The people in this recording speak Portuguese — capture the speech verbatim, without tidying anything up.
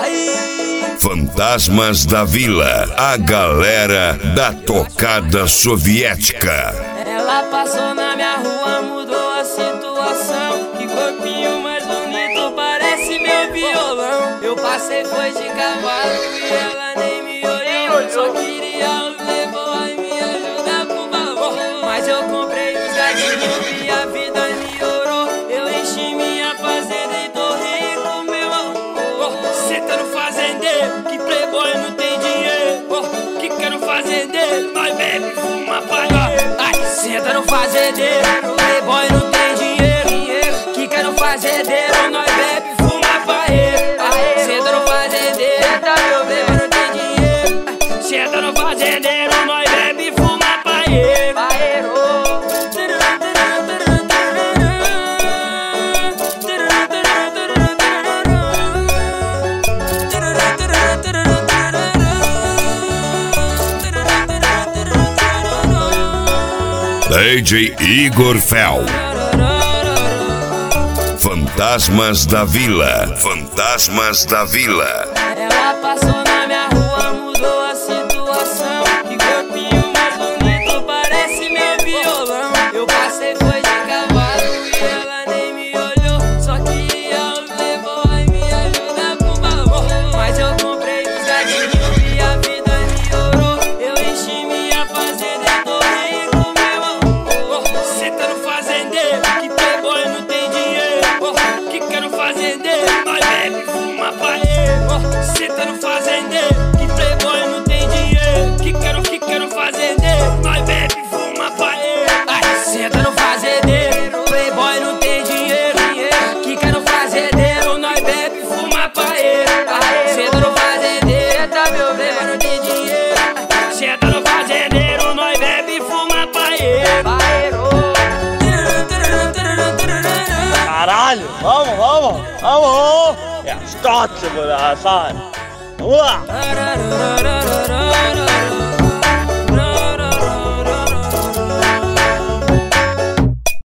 Fantasmas da Vila, a galera da tocada soviética. Ela passou na minha rua, mudou a situação. Que corpinho mais bonito, parece meu violão. Eu passei, foi de cavalo e ela nem me olhou. Só queria os playboy me ajudar pro valor. Mas eu comprei os gatinhos e a vida melhorou. Eu enchi minha fazenda e tô rico, meu amor. Cê tá no fazendeiro, que playboy não tem dinheiro. Oh, que quer no fazendeiro, nós bebe, fuma, pai. Ai, senta no fazendeiro, playboy não tem dinheiro. Que quer no fazendeiro, nós bebe, fuma, pai. Ai, senta no fazendeiro, tá meu playboy não tem dinheiro. Senta no fazendeiro, nós bebe, fuma, pai. D J Igor Fel. Fantasmas da Vila. Fantasmas da Vila. Ela passou na minha rua, mudou a situação. Que corpinho mais bonito, parece meu violão. Eu passei, foi de cavalo e ela nem me olhou. Só queria os playboy me ajudar pro valor. Mas eu comprei os gatinhos e a vida melhorou. Eu enchi minha fazenda e tô rico, meu amor. Cê tá no fazendeiro, que playboy não tem dinheiro. Que quer no fazendeiro, nós bebe, fuma, pai. Cê tá no fazendeiro, que playboy não tem dinheiro. Que quero, que quero fazendeiro, nós bebe, fuma, pai. Ai, senta no fazendeiro, playboy não tem dinheiro. Que quero fazendeiro, nós bebe, fuma, pai. Ai, senta no fazendeiro, tá meu playboy não tem dinheiro. Senta no fazendeiro, nós bebe, fuma, pai. Caralho, vamos, vamos, vamos! É as tochas, moleque, vamos lá!